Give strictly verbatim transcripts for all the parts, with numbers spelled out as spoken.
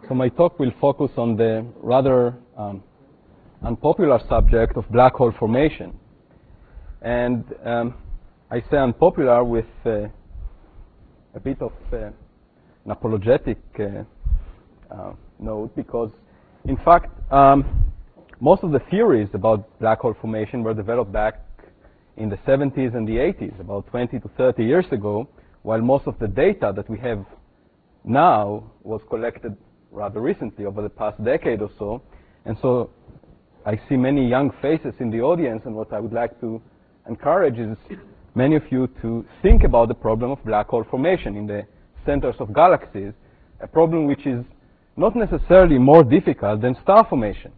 So my talk will focus on the rather um, unpopular subject of black hole formation. And um, I say unpopular with uh, a bit of uh, an apologetic uh, uh, note, because in fact, um, most of the theories about black hole formation were developed back in the seventies and the eighties, about twenty to thirty years ago, while most of the data that we have now was collected rather recently, over the past decade or so. And so I see many young faces in the audience, and what I would like to encourage is many of you to think about the problem of black hole formation in the centers of galaxies, a problem which is not necessarily more difficult than star formation.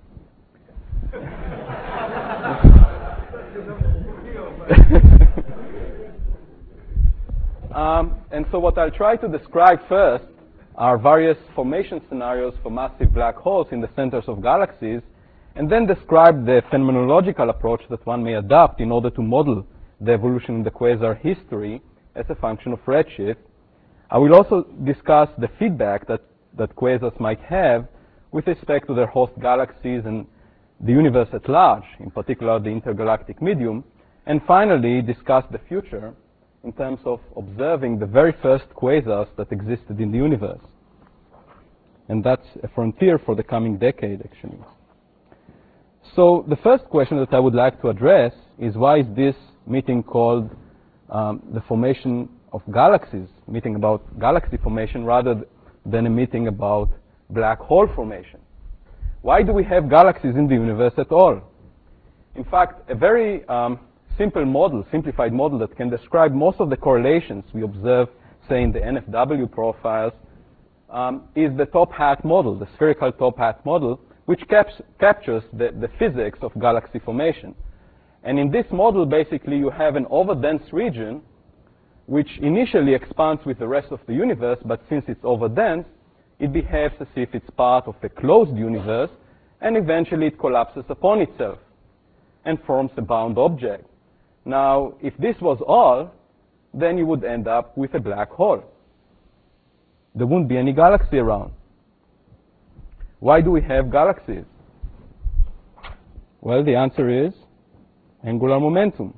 um, and so what I'll try to describe first are various formation scenarios for massive black holes in the centers of galaxies, and then describe the phenomenological approach that one may adopt in order to model the evolution in the quasar history as a function of redshift. I will also discuss the feedback that, that quasars might have with respect to their host galaxies and the universe at large, in particular the intergalactic medium, and finally discuss the future in terms of observing the very first quasars that existed in the universe. And that's a frontier for the coming decade, actually. So the first question that I would like to address is, why is this meeting called um, the formation of galaxies, meeting about galaxy formation rather than a meeting about black hole formation? Why do we have galaxies in the universe at all? In fact, a very um, simple model, simplified model that can describe most of the correlations we observe, say, in the N F W profiles, um, is the top hat model, the spherical top hat model, which caps captures the, the physics of galaxy formation. And in this model, basically, you have an overdense region which initially expands with the rest of the universe, but since it's overdense, it behaves as if it's part of a closed universe, and eventually it collapses upon itself and forms a bound object. Now, if this was all, then you would end up with a black hole. There wouldn't be any galaxy around. Why do we have galaxies? Well, the answer is angular momentum.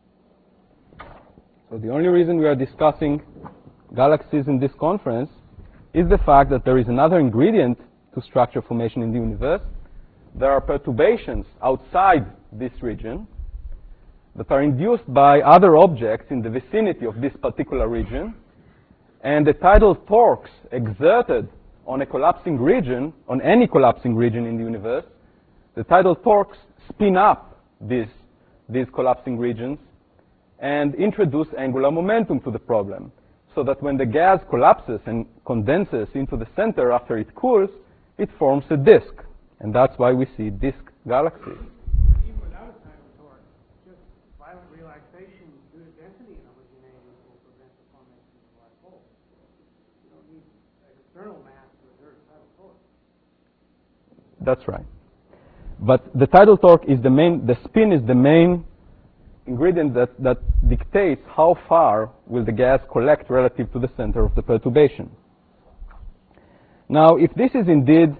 So the only reason we are discussing galaxies in this conference is the fact that there is another ingredient to structure formation in the universe. There are perturbations outside this region that are induced by other objects in the vicinity of this particular region, and the tidal torques exerted on a collapsing region, on any collapsing region in the universe, the tidal torques spin up these, these collapsing regions and introduce angular momentum to the problem, so that when the gas collapses and condenses into the center after it cools, it forms a disk. And that's why we see disk galaxies. Even without a tidal torque, just violent relaxation due to density and homogeneity will prevent the formation of a black hole. You don't need external mass to exert a tidal torque. That's right. But the tidal torque is the main, the spin is the main ingredient that, that dictates how far will the gas collect relative to the center of the perturbation. Now, if this is indeed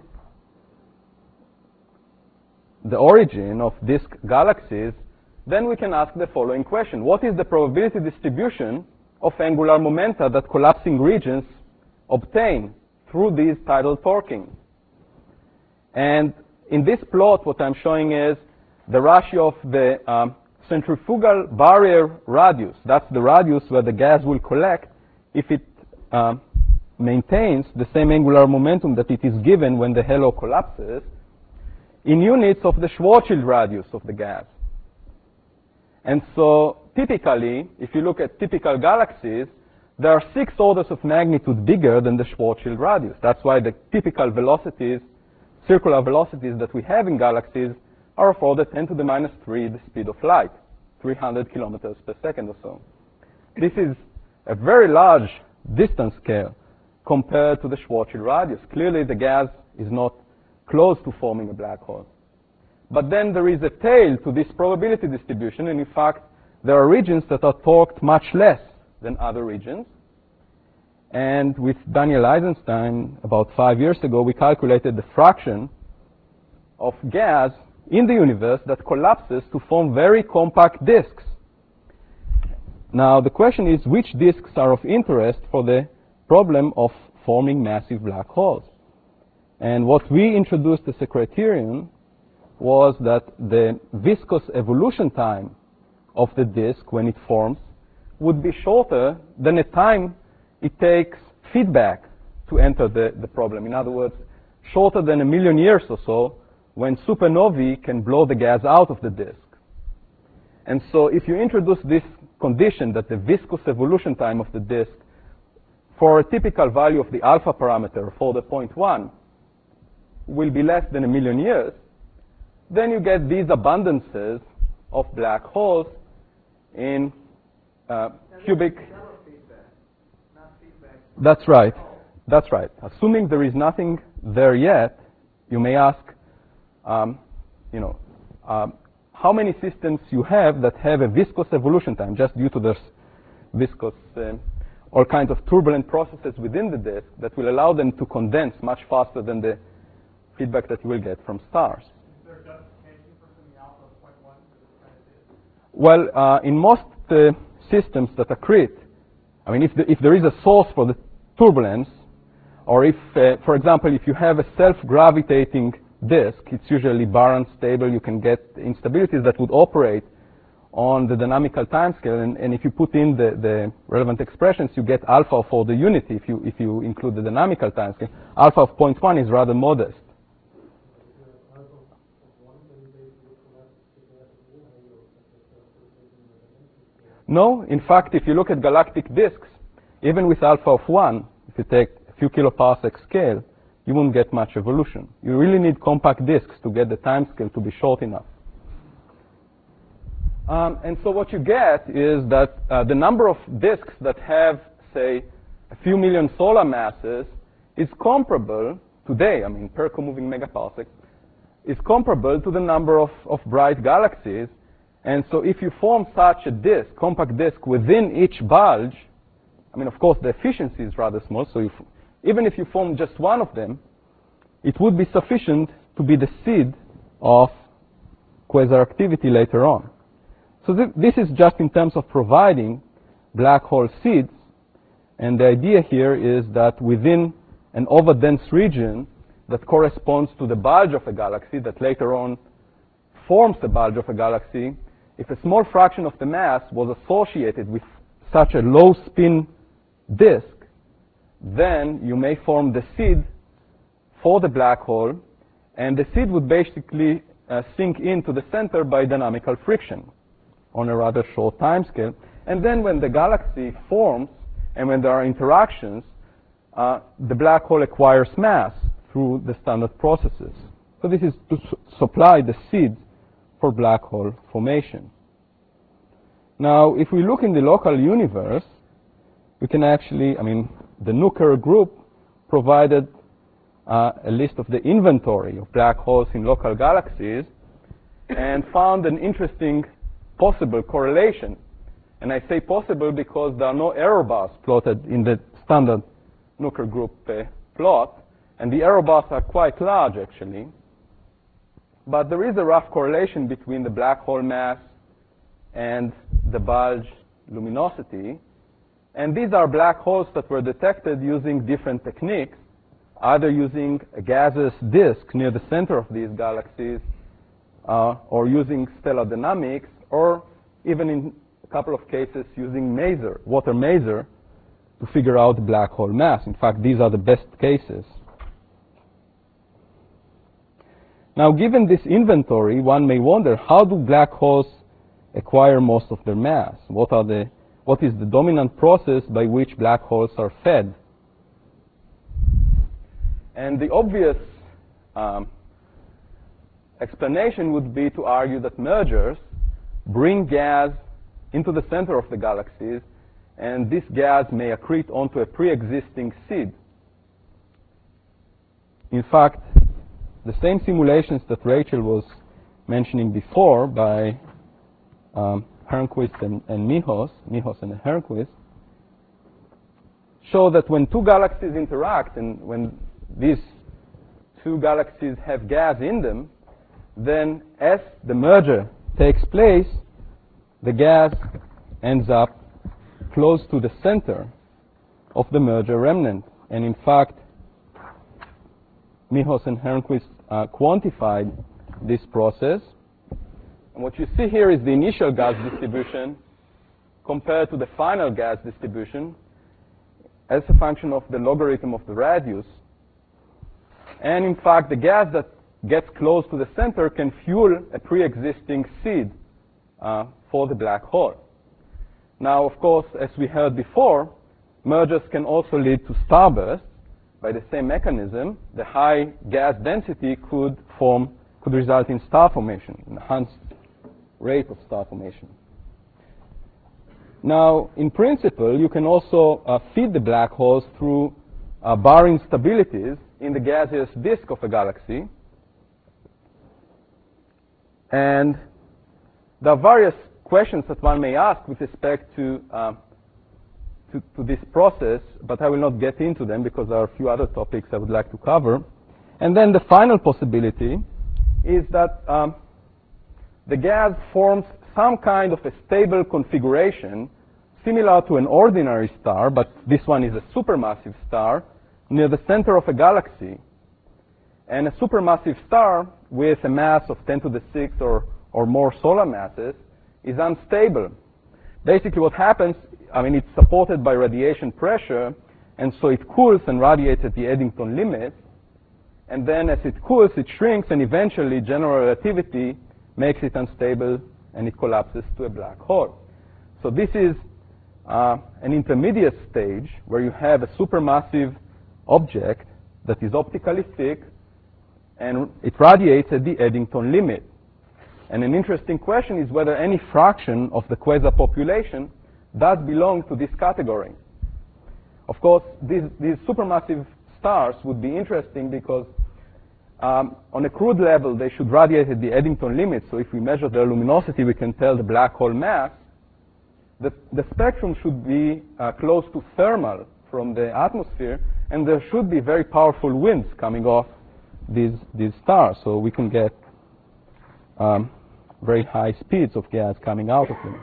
the origin of disk galaxies, then we can ask the following question. What is the probability distribution of angular momenta that collapsing regions obtain through these tidal torquing? And in this plot, what I'm showing is the ratio of the um, centrifugal barrier radius. That's the radius where the gas will collect if it um, maintains the same angular momentum that it is given when the halo collapses, in units of the Schwarzschild radius of the gas. And so typically, if you look at typical galaxies, there are six orders of magnitude bigger than the Schwarzschild radius. That's why the typical velocities, circular velocities that we have in galaxies are of order ten to the minus three, the speed of light, three hundred kilometers per second or so. This is a very large distance scale compared to the Schwarzschild radius. Clearly, the gas is not close to forming a black hole. But then there is a tail to this probability distribution, and in fact, there are regions that are torqued much less than other regions. And with Daniel Eisenstein, about five years ago, we calculated the fraction of gas in the universe that collapses to form very compact disks. Now, the question is, which disks are of interest for the problem of forming massive black holes? And what we introduced as a criterion was that the viscous evolution time of the disk when it forms would be shorter than the time it takes feedback to enter the, the problem. In other words, shorter than a million years or so when supernovae can blow the gas out of the disk. And so if you introduce this condition that the viscous evolution time of the disk for a typical value of the alpha parameter for the zero point one will be less than a million years, then you get these abundances of black holes in uh, cubic. That's right. That's right. Assuming there is nothing there yet, you may ask, um, you know, um, how many systems you have that have a viscous evolution time just due to this viscous, uh, all kinds of turbulent processes within the disk that will allow them to condense much faster than the feedback that you will get from stars. Is there justification for the alpha of zero point one for this kind of disk? Well, uh, in most uh, systems that accrete, I mean, if, the, if there is a source for the turbulence, or if, uh, for example, if you have a self-gravitating disk, it's usually Barron stable, you can get instabilities that would operate on the dynamical timescale, and, and if you put in the, the relevant expressions, you get alpha for the unity if you, if you include the dynamical timescale. Alpha of zero point one is rather modest. No, in fact, if you look at galactic disks, even with alpha of one, if you take a few kiloparsec scale, you won't get much evolution. You really need compact disks to get the time scale to be short enough. Um, and so what you get is that uh, the number of disks that have, say, a few million solar masses is comparable today, I mean, per co-moving megaparsec, is comparable to the number of, of bright galaxies. And so if you form such a disk, compact disk, within each bulge, I mean, of course, the efficiency is rather small, so if, even if you form just one of them, it would be sufficient to be the seed of quasar activity later on. So th this is just in terms of providing black hole seeds, and the idea here is that within an overdense region that corresponds to the bulge of a galaxy that later on forms the bulge of a galaxy, if a small fraction of the mass was associated with such a low spin disk, then you may form the seed for the black hole, and the seed would basically uh, sink into the center by dynamical friction on a rather short time scale. And then when the galaxy forms and when there are interactions, uh, the black hole acquires mass through the standard processes. So this is to su supply the seed for black hole formation. Now, if we look in the local universe, we can actually, I mean, the Nooker group provided uh, a list of the inventory of black holes in local galaxies and found an interesting possible correlation. And I say possible because there are no error bars plotted in the standard Nooker group uh, plot, and the error bars are quite large, actually. But there is a rough correlation between the black hole mass and the bulge luminosity. And these are black holes that were detected using different techniques, either using a gaseous disk near the center of these galaxies, uh, or using stellar dynamics, or even in a couple of cases using maser, water maser, to figure out the black hole mass. In fact, these are the best cases. Now, given this inventory, one may wonder, how do black holes acquire most of their mass? What are the, what is the dominant process by which black holes are fed? And the obvious um, explanation would be to argue that mergers bring gas into the center of the galaxies, and this gas may accrete onto a pre-existing seed. In fact, the same simulations that Rachel was mentioning before by um, Hernquist and, and Michos, Michos and Hernquist, show that when two galaxies interact and when these two galaxies have gas in them, then as the merger takes place, the gas ends up close to the center of the merger remnant. And in fact, Michos and Hernquist uh, quantified this process. And what you see here is the initial gas distribution compared to the final gas distribution as a function of the logarithm of the radius. And in fact, the gas that gets close to the center can fuel a pre-existing seed uh, for the black hole. Now, of course, as we heard before, mergers can also lead to starbursts. By the same mechanism, the high gas density could form, could result in star formation, enhanced rate of star formation. Now, in principle, you can also uh, feed the black holes through uh, bar instabilities in the gaseous disk of a galaxy. And there are various questions that one may ask with respect to, uh, to, to this process, but I will not get into them because there are a few other topics I would like to cover. And then the final possibility is that um, the gas forms some kind of a stable configuration similar to an ordinary star, but this one is a supermassive star, near the center of a galaxy. And a supermassive star with a mass of ten to the sixth or, or more solar masses is unstable. Basically what happens, I mean, it's supported by radiation pressure, and so it cools and radiates at the Eddington limit. And then as it cools, it shrinks, and eventually general relativity makes it unstable, and it collapses to a black hole. So this is uh, an intermediate stage where you have a supermassive object that is optically thick, and it radiates at the Eddington limit. And an interesting question is whether any fraction of the quasar population does belong to this category. Of course, these, these supermassive stars would be interesting because um, on a crude level, they should radiate at the Eddington limit. So if we measure their luminosity, we can tell the black hole mass. The, the spectrum should be uh, close to thermal from the atmosphere, and there should be very powerful winds coming off these, these stars, so we can get um, very high speeds of gas coming out of them.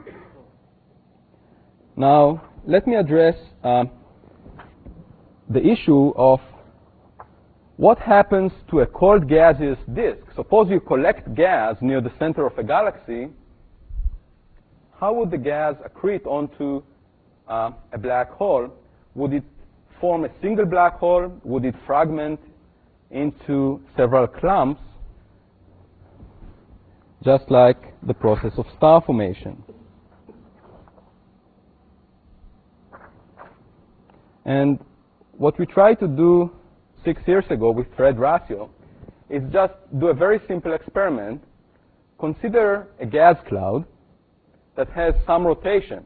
Now, let me address um, the issue of what happens to a cold gaseous disk. Suppose you collect gas near the center of a galaxy. How would the gas accrete onto uh, a black hole? Would it form a single black hole? Would it fragment into several clumps, just like the process of star formation? And what we tried to do six years ago with Fred Rassio is just do a very simple experiment. Consider a gas cloud that has some rotation.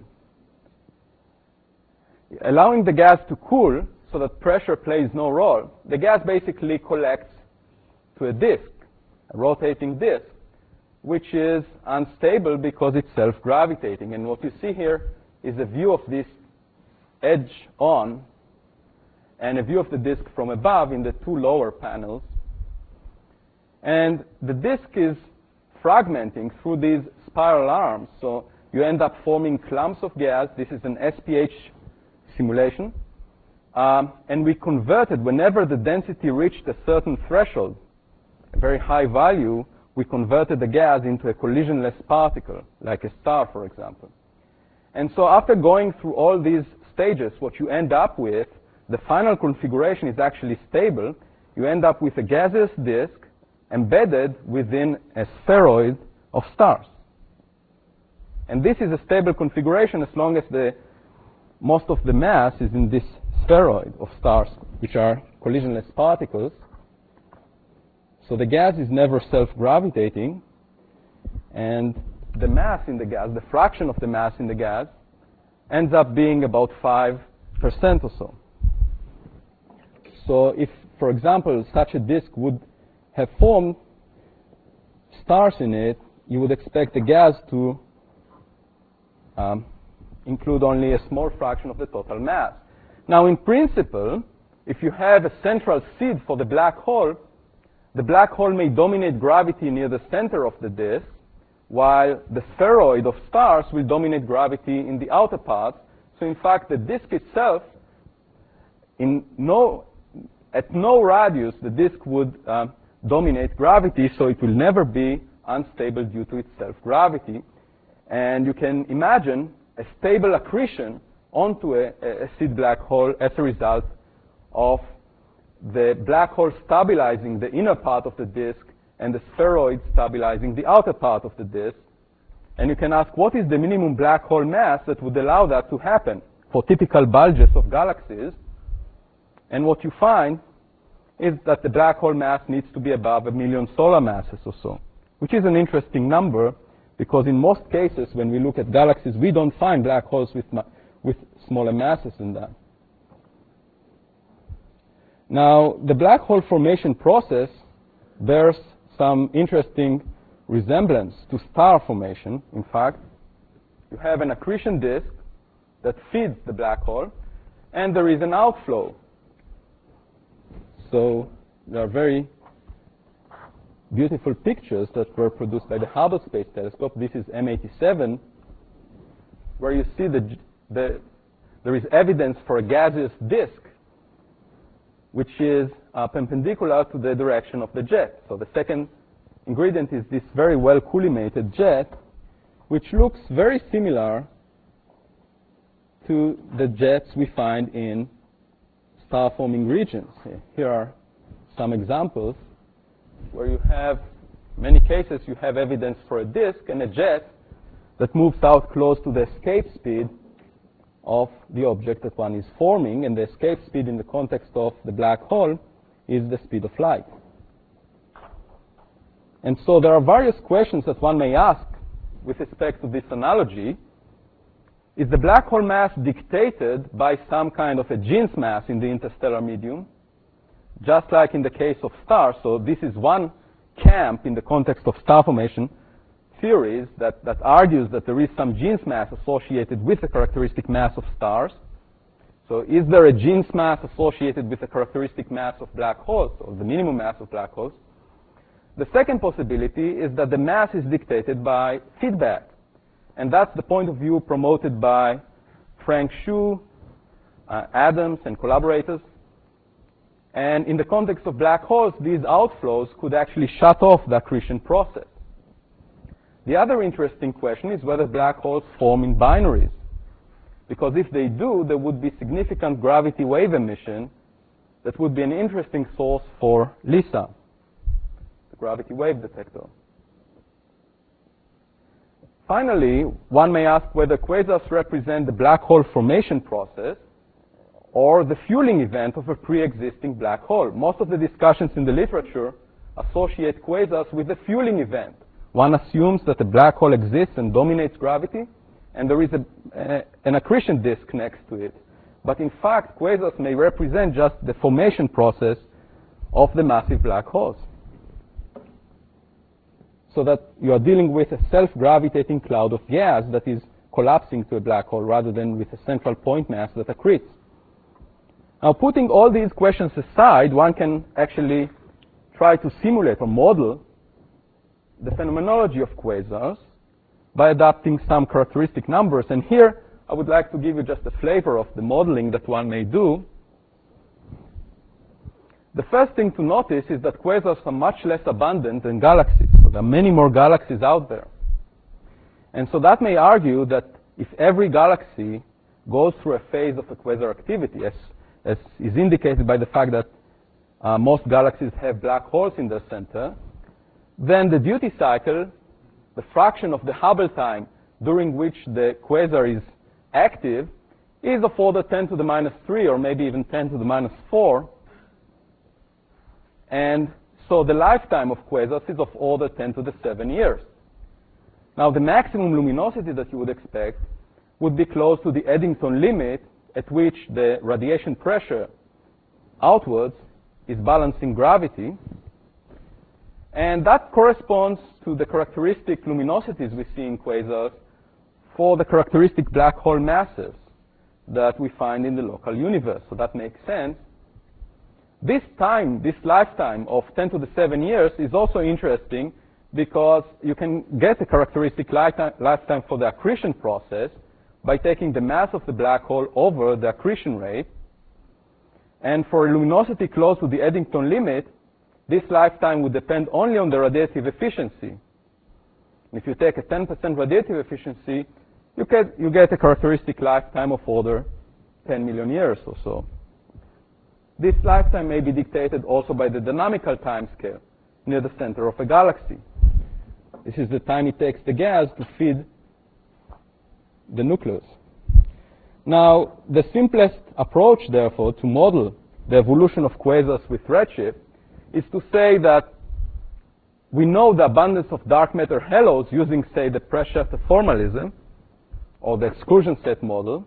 Allowing the gas to cool so that pressure plays no role, the gas basically collects to a disk, a rotating disk, which is unstable because it's self-gravitating. And what you see here is a view of this edge on and a view of the disk from above in the two lower panels. And the disk is fragmenting through these spiral arms. So you end up forming clumps of gas. This is an S P H simulation. Um, and we converted, whenever the density reached a certain threshold, a very high value, we converted the gas into a collisionless particle, like a star, for example. And so after going through all these stages, what you end up with, the final configuration is actually stable. You end up with a gaseous disk embedded within a spheroid of stars. And this is a stable configuration as long as the most of the mass is in this spheroid of stars, which are collisionless particles. So the gas is never self-gravitating, and the mass in the gas, the fraction of the mass in the gas, ends up being about five percent or so. So if, for example, such a disk would have formed stars in it, you would expect the gas to um, include only a small fraction of the total mass. Now, in principle, if you have a central seed for the black hole, the black hole may dominate gravity near the center of the disk, while the spheroid of stars will dominate gravity in the outer parts. So in fact, the disk itself, in no, at no radius, the disk would uh, dominate gravity, so it will never be unstable due to its self-gravity. And you can imagine a stable accretion onto a, a seed black hole as a result of the black hole stabilizing the inner part of the disk and the spheroid stabilizing the outer part of the disk. And you can ask, what is the minimum black hole mass that would allow that to happen for typical bulges of galaxies? And what you find is that the black hole mass needs to be above a million solar masses or so, which is an interesting number, because in most cases, when we look at galaxies, we don't find black holes with, with smaller masses than that. Now, the black hole formation process bears some interesting resemblance to star formation. In fact, you have an accretion disk that feeds the black hole, and there is an outflow. So there are very beautiful pictures that were produced by the Hubble Space Telescope. This is M eighty-seven, where you see the, the, there is evidence for a gaseous disk, which is uh, perpendicular to the direction of the jet. So the second ingredient is this very well collimated jet, which looks very similar to the jets we find in star-forming regions. Here are some examples where you have, in many cases, you have evidence for a disk and a jet that moves out close to the escape speed of the object that one is forming, and the escape speed in the context of the black hole is the speed of light. And so there are various questions that one may ask with respect to this analogy. Is the black hole mass dictated by some kind of a Jeans mass in the interstellar medium, just like in the case of stars? So this is one camp in the context of star formation theories that, that argues that there is some Jeans mass associated with the characteristic mass of stars. So is there a Jeans mass associated with the characteristic mass of black holes, or the minimum mass of black holes? The second possibility is that the mass is dictated by feedback. And that's the point of view promoted by Frank Hsu, uh, Adams, and collaborators. And in the context of black holes, these outflows could actually shut off the accretion process. The other interesting question is whether black holes form in binaries. Because if they do, there would be significant gravity wave emission that would be an interesting source for LISA, the gravity wave detector. Finally, one may ask whether quasars represent the black hole formation process or the fueling event of a pre-existing black hole. Most of the discussions in the literature associate quasars with the fueling event. One assumes that a black hole exists and dominates gravity, and there is a, a, an accretion disk next to it. But in fact, quasars may represent just the formation process of the massive black holes, so that you are dealing with a self-gravitating cloud of gas that is collapsing to a black hole rather than with a central point mass that accretes. Now, putting all these questions aside, one can actually try to simulate or model the phenomenology of quasars by adapting some characteristic numbers. And here, I would like to give you just a flavor of the modeling that one may do. The first thing to notice is that quasars are much less abundant than galaxies. So there are many more galaxies out there. And so that may argue that if every galaxy goes through a phase of a quasar activity, as, as is indicated by the fact that uh, most galaxies have black holes in their center, then the duty cycle, the fraction of the Hubble time during which the quasar is active, is of order ten to the minus three, or maybe even ten to the minus four. And so the lifetime of quasars is of order ten to the seven years. Now, the maximum luminosity that you would expect would be close to the Eddington limit, at which the radiation pressure outwards is balancing gravity. And that corresponds to the characteristic luminosities we see in quasars for the characteristic black hole masses. that we find in the local universe. So that makes sense. This time, this lifetime of ten to the seven years is also interesting because you can get a characteristic lifetime for the accretion process by taking the mass of the black hole over the accretion rate. And for a luminosity close to the Eddington limit, this lifetime would depend only on the radiative efficiency. If you take a ten percent radiative efficiency, you get, you get a characteristic lifetime of order ten million years or so. This lifetime may be dictated also by the dynamical timescale near the center of a galaxy. This is the time it takes the gas to feed the nucleus. Now, the simplest approach, therefore, to model the evolution of quasars with redshift is to say that we know the abundance of dark matter halos using, say, the Preshaft formalism or the exclusion set model.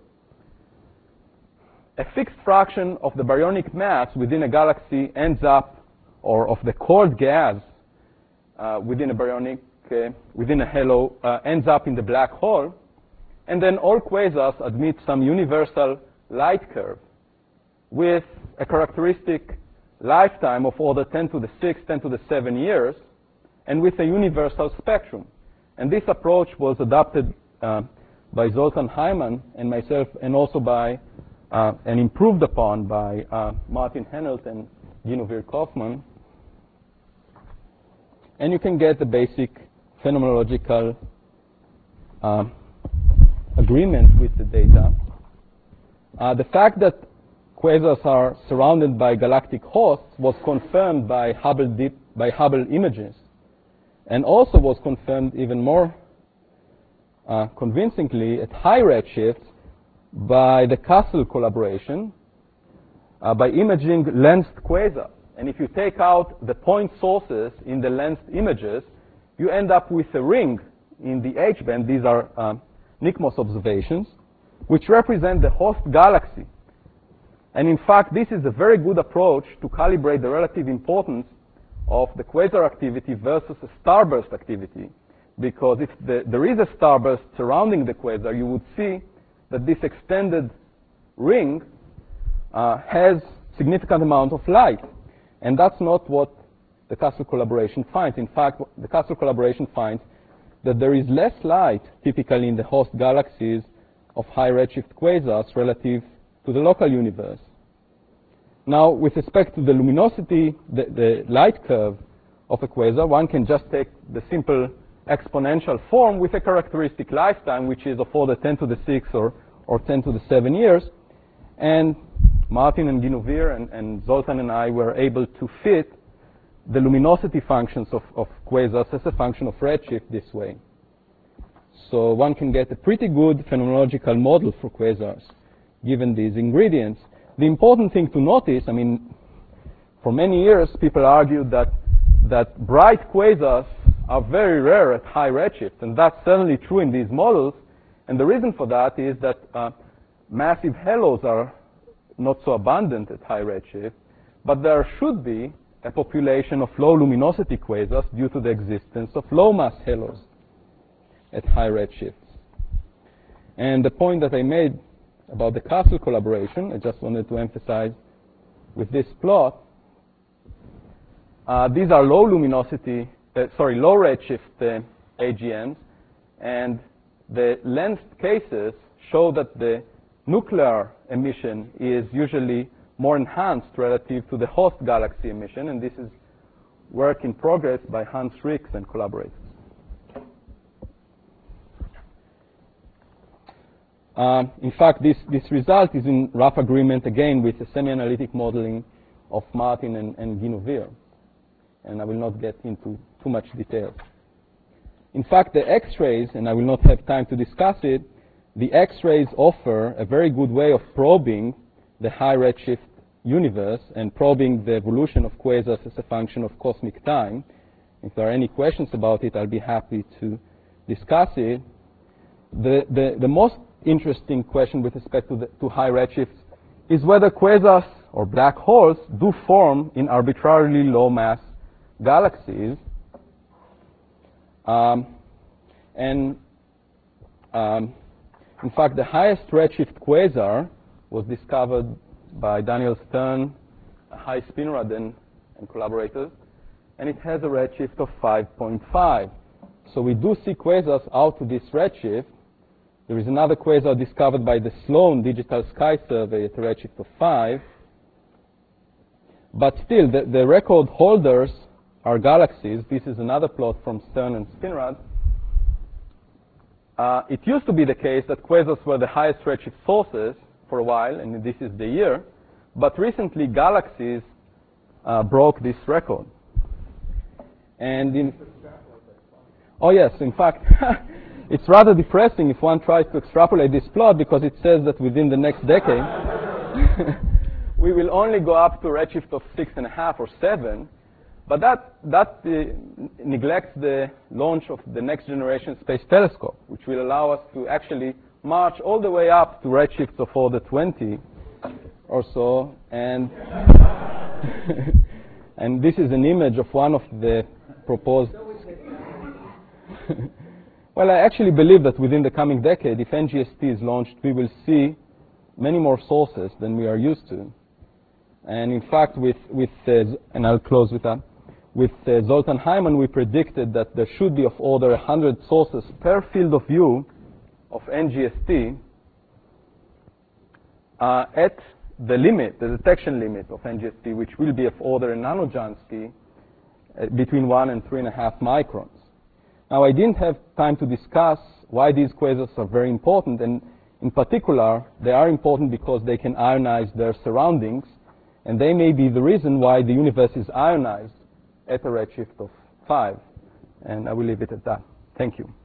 A fixed fraction of the baryonic mass within a galaxy ends up, or of the cold gas uh, within a baryonic, uh, within a halo, uh, ends up in the black hole. And then all quasars admit some universal light curve with a characteristic lifetime of order ten to the six, ten to the seven years, and with a universal spectrum. And this approach was adopted uh, by Zoltan Hyman and myself, and also by, uh, and improved upon by uh, Martin Henelt and Guinevere Kaufman. And you can get the basic phenomenological uh, agreement with the data. Uh, the fact that quasars are surrounded by galactic hosts was confirmed by Hubble, deep, by Hubble images, and also was confirmed even more uh, convincingly at high redshifts by the Castle collaboration, uh, by imaging lensed quasars. And if you take out the point sources in the lensed images, you end up with a ring in the H-band. These are uh, NICMOS observations, which represent the host galaxy. And in fact, this is a very good approach to calibrate the relative importance of the quasar activity versus a starburst activity. Because if the, there is a starburst surrounding the quasar, you would see that this extended ring uh, has significant amount of light. And that's not what the Castle collaboration finds. In fact, the Castle collaboration finds that there is less light typically in the host galaxies of high redshift quasars relative to the local universe. Now, with respect to the luminosity, the, the light curve of a quasar, one can just take the simple exponential form with a characteristic lifetime, which is of order ten to the six or, or ten to the seven years. And Martin and Guinevere and, and Zoltan and I were able to fit the luminosity functions of, of quasars as a function of redshift this way. So one can get a pretty good phenomenological model for quasars given these ingredients. The important thing to notice, I mean, for many years people argued that, that bright quasars are very rare at high redshift, and that's certainly true in these models. And the reason for that is that uh, massive halos are not so abundant at high redshift, but there should be a population of low luminosity quasars due to the existence of low mass halos at high redshifts. And the point that I made about the Castle collaboration, I just wanted to emphasize with this plot. Uh, these are low luminosity, uh, sorry, low redshift uh, A G Ms, and the lensed cases show that the nuclear emission is usually more enhanced relative to the host galaxy emission, and this is work in progress by Hans Rix and collaborators. Um, in fact, this, this result is in rough agreement again with the semi-analytic modeling of Martin and, and Guinevere, and I will not get into too much detail. In fact, the X-rays, and I will not have time to discuss it, the X-rays offer a very good way of probing the high redshift universe and probing the evolution of quasars as a function of cosmic time. If there are any questions about it, I'll be happy to discuss it. The, the, the most interesting question with respect to, the, to high redshifts is whether quasars or black holes do form in arbitrarily low mass galaxies. Um, and um, In fact, the highest redshift quasar was discovered by Daniel Stern, High Spinrad, and, and collaborators, and it has a redshift of five point five. So we do see quasars out to this redshift. There is another quasar discovered by the Sloan Digital Sky Survey at a redshift of five. But still, the, the record holders are galaxies. This is another plot from Stern and Spinrad. Uh, it used to be the case that quasars were the highest redshift sources for a while, and this is the year. But recently, galaxies uh, broke this record. And in oh yes, in fact, it's rather depressing if one tries to extrapolate this plot, because it says that within the next decade, we will only go up to a redshift of six and a half or seven. But that, that uh, neglects the launch of the next generation space telescope, which will allow us to actually march all the way up to redshifts of order twenty or so. And, and this is an image of one of the proposed. Well, I actually believe that within the coming decade, if N G S T is launched, we will see many more sources than we are used to. And in fact, with, with uh, and I'll close with that, with uh, Zoltan Hyman, we predicted that there should be of order one hundred sources per field of view of N G S T uh, at the limit, the detection limit of N G S T, which will be of order in nanojansky uh, between one and three and a half microns. Now, I didn't have time to discuss why these quasars are very important, and in particular, they are important because they can ionize their surroundings, and they may be the reason why the universe is ionized at a redshift of five. And I will leave it at that. Thank you.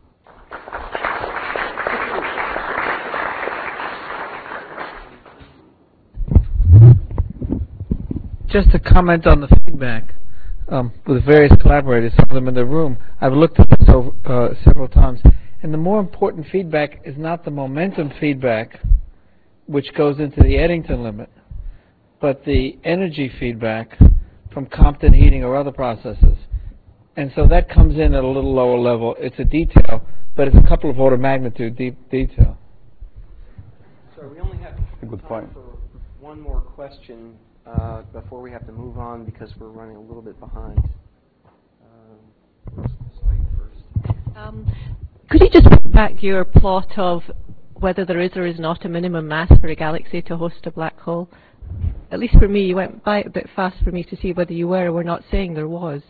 Just to comment on the feedback um, with various collaborators, some of them in the room. I've looked at this over, uh, several times. And the more important feedback is not the momentum feedback, which goes into the Eddington limit, but the energy feedback from Compton heating or other processes. And so that comes in at a little lower level. It's a detail, but it's a couple of order of magnitude deep detail. So we only have a good time point. for one more question uh, before we have to move on, because we're running a little bit behind. Um, slide first. Um, could you just put back your plot of whether there is or is not a minimum mass for a galaxy to host a black hole? At least for me, you went by it a bit fast for me to see whether you were or were not saying there was.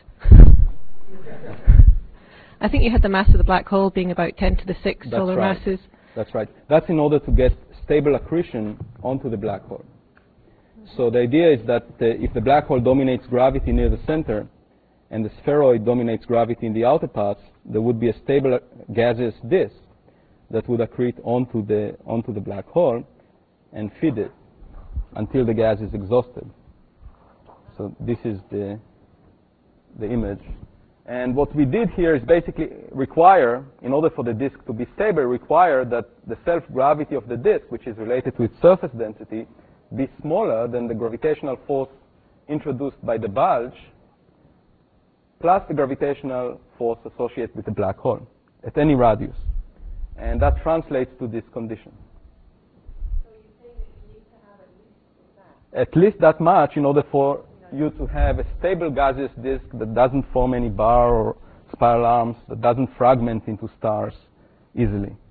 I think you had the mass of the black hole being about ten to the six That's solar right. masses. That's right. That's in order to get stable accretion onto the black hole. So the idea is that uh, if the black hole dominates gravity near the center and the spheroid dominates gravity in the outer parts, there would be a stable uh, gaseous disk that would accrete onto the, onto the black hole and feed it until the gas is exhausted. So this is the, the image. And what we did here is basically require, in order for the disk to be stable, require that the self-gravity of the disk, which is related to its surface density, be smaller than the gravitational force introduced by the bulge, plus the gravitational force associated with the black hole at any radius. And that translates to this condition. So you're saying that you need to have at least that? At least that much in order for you to have a stable gaseous disk that doesn't form any bar or spiral arms, that doesn't fragment into stars easily.